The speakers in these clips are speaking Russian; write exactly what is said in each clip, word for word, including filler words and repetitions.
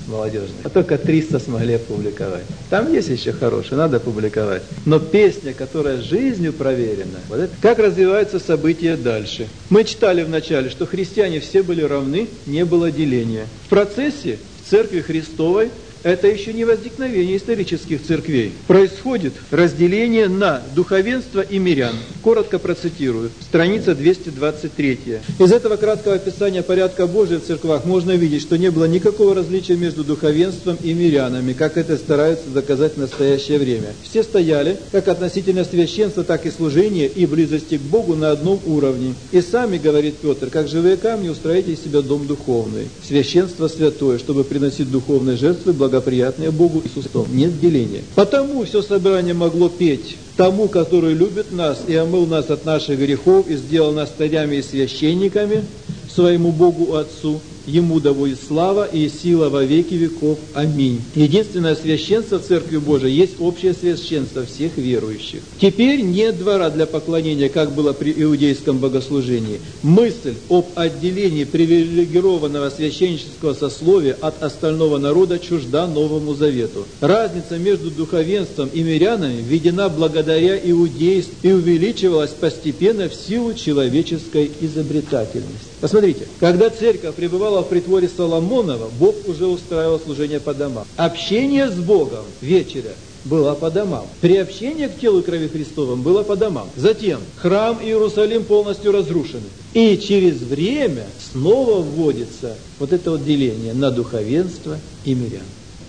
молодежных, а только триста смогли опубликовать. Там есть еще хорошие, надо публиковать. Но песня, которая жизнью проверена, вот это, как развиваются события дальше. Мы читали вначале, что христиане все были равны, не было деления. В процессе в Церкви Христовой это еще не возникновение исторических церквей. Происходит разделение на духовенство и мирян. Коротко процитирую. Страница двести двадцать три. Из этого краткого описания порядка Божия в церквах можно видеть, что не было никакого различия между духовенством и мирянами, как это стараются доказать в настоящее время. Все стояли, как относительно священства, так и служения и близости к Богу на одном уровне. И сами, говорит Петр, как живые камни, устроите из себя дом духовный. Священство святое, чтобы приносить духовные жертвы, благо благоприятное Богу Иисусу. Нет деления. Потому все собрание могло петь тому, который любит нас и омыл нас от наших грехов и сделал нас царями и священниками своему Богу Отцу. Ему да будет слава и сила во веки веков. Аминь. Единственное священство в Церкви Божией есть общее священство всех верующих. Теперь нет двора для поклонения, как было при иудейском богослужении. Мысль об отделении привилегированного священнического сословия от остального народа чужда Новому Завету. Разница между духовенством и мирянами введена благодаря иудейству и увеличивалась постепенно в силу человеческой изобретательности. Посмотрите, когда церковь пребывала в притворе Соломонова, Бог уже устраивал служение по домам. Общение с Богом вечеря было по домам. Приобщение к телу и крови Христовым было по домам. Затем храм Иерусалим полностью разрушен. И через время снова вводится вот это вот деление на духовенство и мирян.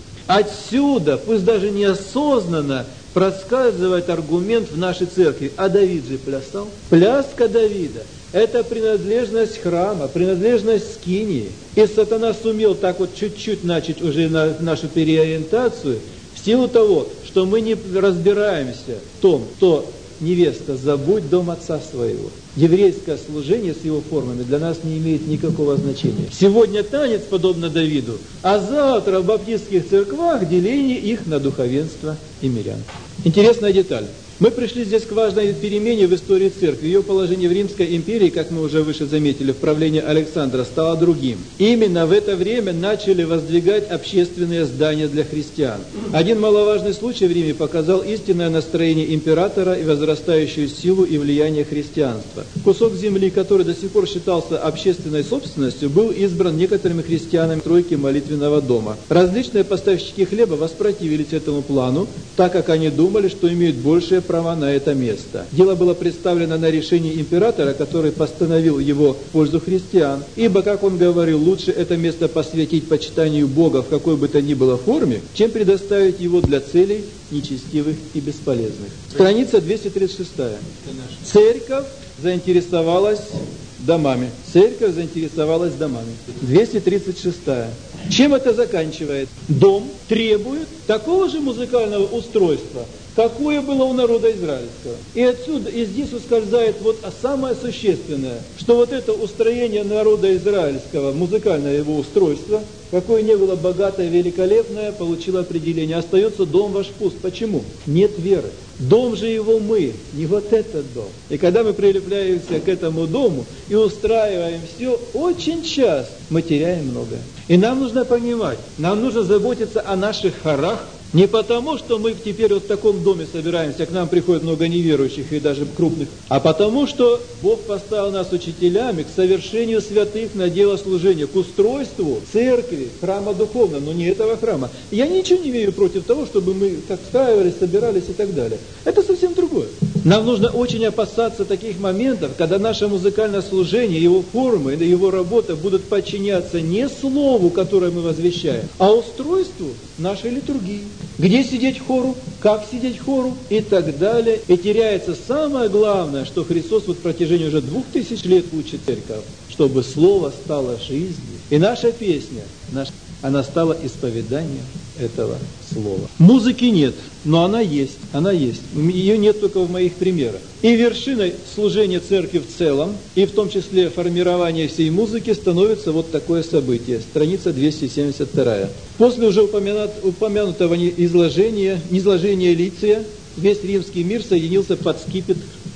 Отсюда, пусть даже неосознанно, проскальзывает аргумент в нашей церкви. А Давид же плясал. Пляска Давида – это принадлежность храма, принадлежность скинии. И сатана сумел так вот чуть-чуть начать уже на нашу переориентацию в силу того, что мы не разбираемся в том, что невеста, забудь дом отца своего. Еврейское служение с его формами для нас не имеет никакого значения. Сегодня танец, подобно Давиду, а завтра в баптистских церквах деление их на духовенство и мирян. Интересная деталь. Мы пришли здесь к важной перемене в истории церкви. Ее положение в Римской империи, как мы уже выше заметили, в правлении Александра стало другим. Именно в это время начали воздвигать общественные здания для христиан. Один маловажный случай в Риме показал истинное настроение императора и возрастающую силу и влияние христианства. Кусок земли, который до сих пор считался общественной собственностью, был избран некоторыми христианами тройки молитвенного дома. Различные поставщики хлеба воспротивились этому плану, так как они думали, что имеют большее права на это место. Дело было представлено на решение императора, который постановил его в пользу христиан, ибо, как он говорил, лучше это место посвятить почитанию Бога в какой бы то ни было форме, чем предоставить его для целей нечестивых и бесполезных. Страница двести тридцать шесть. Церковь заинтересовалась домами. Церковь заинтересовалась домами. двести тридцать шесть. Чем это заканчивает? Дом требует такого же музыкального устройства, какое было у народа израильского. И отсюда, и здесь ускользает вот самое существенное, что вот это устроение народа израильского, музыкальное его устройство, какое не было богатое, великолепное, получило определение. Остается дом ваш пуст. Почему? Нет веры. Дом же его мы, не вот этот дом. И когда мы прилепляемся к этому дому и устраиваем все, очень часто мы теряем многое. И нам нужно понимать, нам нужно заботиться о наших хорах, не потому, что мы теперь вот в таком доме собираемся, к нам приходит много неверующих и даже крупных, а потому, что Бог поставил нас учителями к совершению святых на дело служения, к устройству церкви, храма духовного, но не этого храма. Я ничего не имею против того, чтобы мы так встраивались, собирались и так далее. Это совсем другое. Нам нужно очень опасаться таких моментов, когда наше музыкальное служение, его формы, его работа будут подчиняться не слову, которое мы возвещаем, а устройству нашей литургии. Где сидеть хору, как сидеть хору и так далее. И теряется самое главное, что Христос вот в протяжении уже двух тысяч лет учит церковь, чтобы слово стало жизнью. И наша песня, наша, она стала исповеданием этого слова. Музыки нет, но она есть, она есть. Ее нет только в моих примерах. И вершиной служения церкви в целом, и в том числе формирования всей музыки, становится вот такое событие. Страница двести семьдесят два. После уже упомянутого изложения, низложения Лиция, весь римский мир соединился под скипетр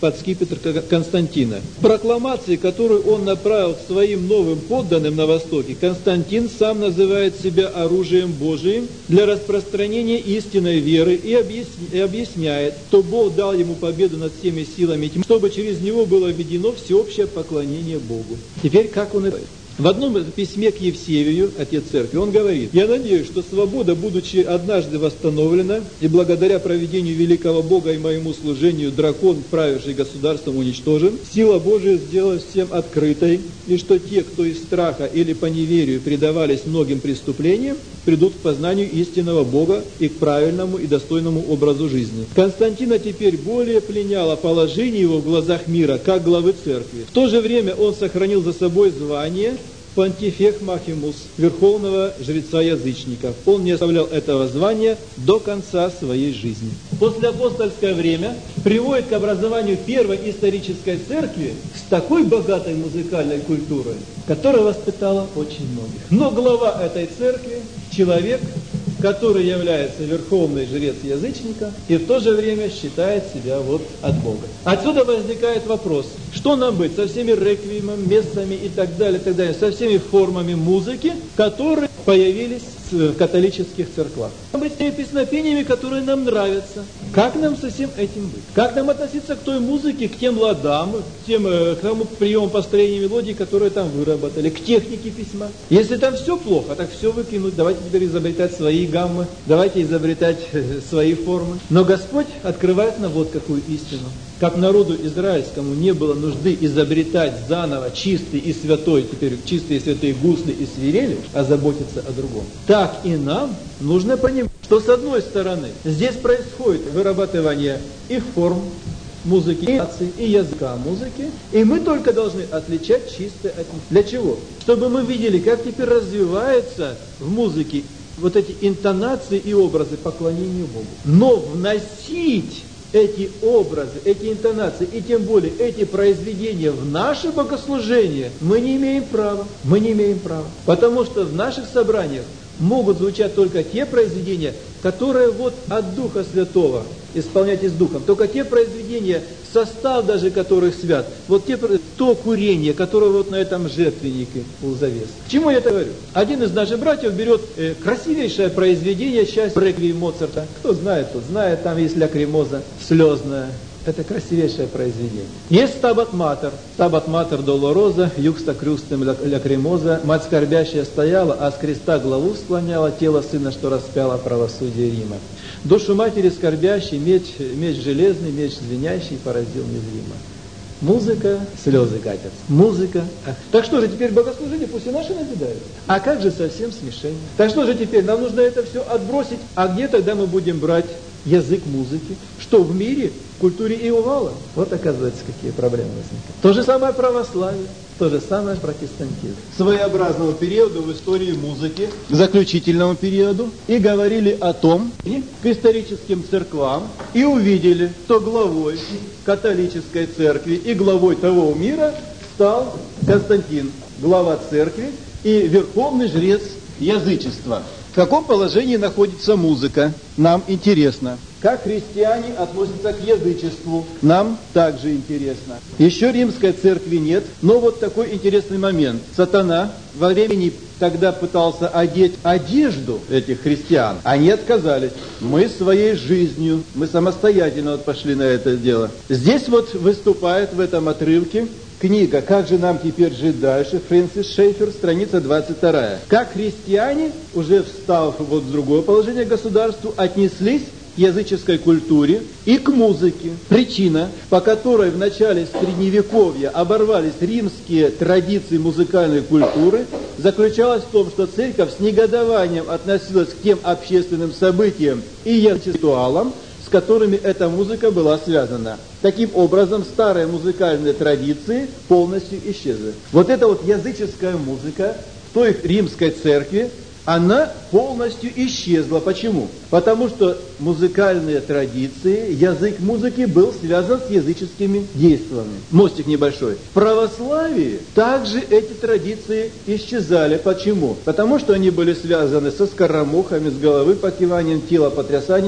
под скипетр Константина. В прокламации, которую он направил к своим новым подданным на Востоке, Константин сам называет себя оружием Божиим для распространения истинной веры и объясняет, что Бог дал ему победу над всеми силами тьмы, чтобы через него было введено всеобщее поклонение Богу. Теперь как он это? В одном письме к Евсевию, отец церкви, он говорит: «Я надеюсь, что свобода, будучи однажды восстановлена, и благодаря проведению великого Бога и моему служению дракон, правивший государством, уничтожен, сила Божия сделалась всем открытой, и что те, кто из страха или по неверию предавались многим преступлениям, придут к познанию истинного Бога и к правильному и достойному образу жизни». Константина теперь более пленяло положение его в глазах мира, как главы церкви. В то же время он сохранил за собой звание Понтифех Махимус, верховного жреца язычников. Он не оставлял этого звания до конца своей жизни. Послеапостольское время приводит к образованию первой исторической церкви с такой богатой музыкальной культурой, которая воспитала очень многих. Но глава этой церкви – человек, который является верховный жрец язычника и в то же время считает себя вот от Бога. Отсюда возникает вопрос, что нам быть со всеми реквиемами, мессами и так далее, и так далее, со всеми формами музыки, которые появились в католических церквах. Нам быть с теми песнопениями, которые нам нравятся. Как нам со всем этим быть? Как нам относиться к той музыке, к тем ладам, к тем к тому приему построения мелодий, которые там выработали, к технике письма? Если там все плохо, так все выкинуть. Давайте теперь изобретать свои гаммы, давайте изобретать свои формы. Но Господь открывает нам вот какую истину. Как народу израильскому не было нужды изобретать заново чистый и святой, теперь чистые и святые гусли и свирели, а заботиться о другом. Так и нам нужно понимать, что с одной стороны здесь происходит вырабатывание и форм музыки, и языка музыки, и мы только должны отличать чистое от них. Для чего? Чтобы мы видели, как теперь развивается в музыке вот эти интонации и образы поклонения Богу. Но вносить эти образы, эти интонации и тем более эти произведения в наше богослужение мы не имеем права. Мы не имеем права. Потому что в наших собраниях могут звучать только те произведения, которые вот от Духа Святого, исполняйтесь Духом, только те произведения, состав даже которых свят, вот те, то курение, которое вот на этом жертвеннике у завес. К чему я это говорю? Один из наших братьев берет э, красивейшее произведение, часть реквием Моцарта. Кто знает, тот знает, там есть лакримоза слезная. Это красивейшее произведение. Есть Стабат Матер. Стабат Матер Долороза, юкста крюстем лакримоза. Мать скорбящая стояла, а с креста главу склоняла, тело сына, что распяло правосудие Рима. Душу матери скорбящей, меч, меч железный, меч звенящий поразил незримо. Музыка, слезы катятся. Музыка. Ах. Так что же теперь богослужение пусть и наши назидают? А как же совсем смешение? Так что же теперь? Нам нужно это все отбросить. А где тогда мы будем брать язык музыки? Что в мире? В культуре Иувала? Вот оказывается, какие проблемы возникают. То же самое православие, то же самое протестантизм. Своеобразному периоду в истории музыки, к заключительному периоду, и говорили о том, и к историческим церквам, и увидели, что главой католической церкви и главой того мира стал Константин, глава церкви и верховный жрец язычества. В каком положении находится музыка? Нам интересно. Как христиане относятся к язычеству? Нам также интересно. Еще римской церкви нет, но вот такой интересный момент. Сатана во времени, когда пытался одеть одежду этих христиан, они отказались. Мы своей жизнью, мы самостоятельно вот пошли на это дело. Здесь вот выступает в этом отрывке книга «Как же нам теперь жить дальше?» Фрэнсис Шейфер, страница двадцать вторая. Как христиане, уже встав вот в другое положение к государству, отнеслись к языческой культуре и к музыке. Причина, по которой в начале Средневековья оборвались римские традиции музыкальной культуры, заключалась в том, что церковь с негодованием относилась к тем общественным событиям и язычествуалам, с которыми эта музыка была связана. Таким образом, старые музыкальные традиции полностью исчезли. Вот эта вот языческая музыка в той римской церкви, она полностью исчезла. Почему? Потому что музыкальные традиции, язык музыки был связан с языческими действиями. Мостик небольшой. В православии также эти традиции исчезали. Почему? Потому что они были связаны со скоромухами, с головы покиванием, тело потрясанием.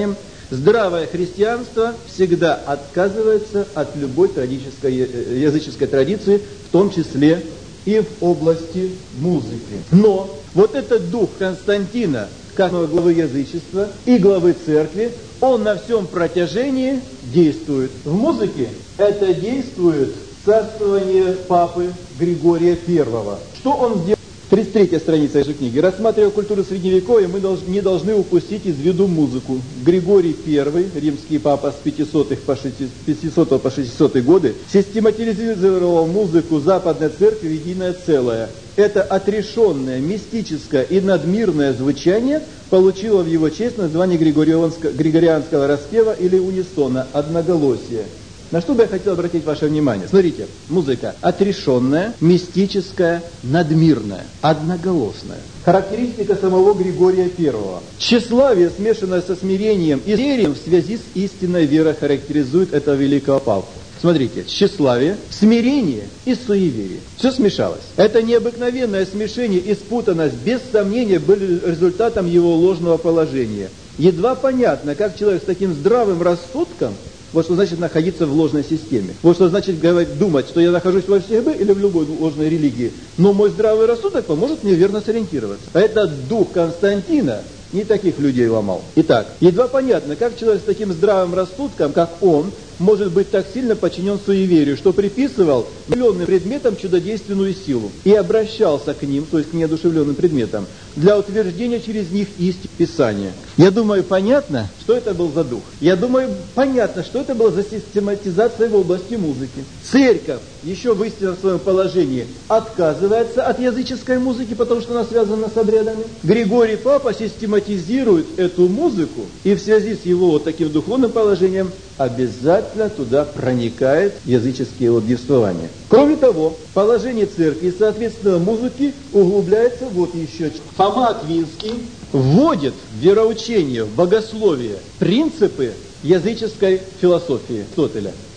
Здравое христианство всегда отказывается от любой традической, языческой традиции, в том числе и в области музыки. Но вот этот дух Константина, как главы язычества и главы церкви, он на всем протяжении действует. В музыке это действует царствование папы Григория Первого. Что он сделал? тридцать третья страница этой книги. Рассматривая культуру Средневековья, мы не должны упустить из виду музыку. Григорий Первый, римский папа с пятисотого по шестисотые годы, систематизировал музыку Западной Церкви в единое целое. Это отрешенное, мистическое и надмирное звучание получило в его честь название григорианского распева или унисона, одноголосие. На что бы я хотел обратить ваше внимание? Смотрите, музыка отрешенная, мистическая, надмирная, одноголосная. Характеристика самого Григория Первого. Тщеславие, смешанное со смирением и верием в связи с истинной верой, характеризует этого великого папу. Смотрите, тщеславие, смирение и суеверие. Все смешалось. Это необыкновенное смешение и спутанность, без сомнения, были результатом его ложного положения. Едва понятно, как человек с таким здравым рассудком, вот что значит находиться в ложной системе. Вот что значит говорить, думать, что я нахожусь во всех бы или в любой ложной религии. Но мой здравый рассудок поможет мне верно сориентироваться. А этот дух Константина не таких людей ломал. Итак, едва понятно, как человек с таким здравым рассудком, как он, может быть так сильно подчинен суеверию, что приписывал неодушевленным предметам чудодейственную силу и обращался к ним, то есть к неодушевленным предметам, для утверждения через них истин Писания. Я думаю, понятно, что это был за дух. Я думаю, понятно, что это была за систематизация в области музыки. Церковь, еще в истинном своем положении, отказывается от языческой музыки, потому что она связана с обрядами. Григорий Папа систематизирует эту музыку, и в связи с его вот таким духовным положением обязательно туда проникает языческие вот девствования. Кроме того, положение церкви и, соответственно, музыки углубляется вот еще. Фома Аквинский вводит в вероучение, в богословие принципы языческой философии Аристотеля.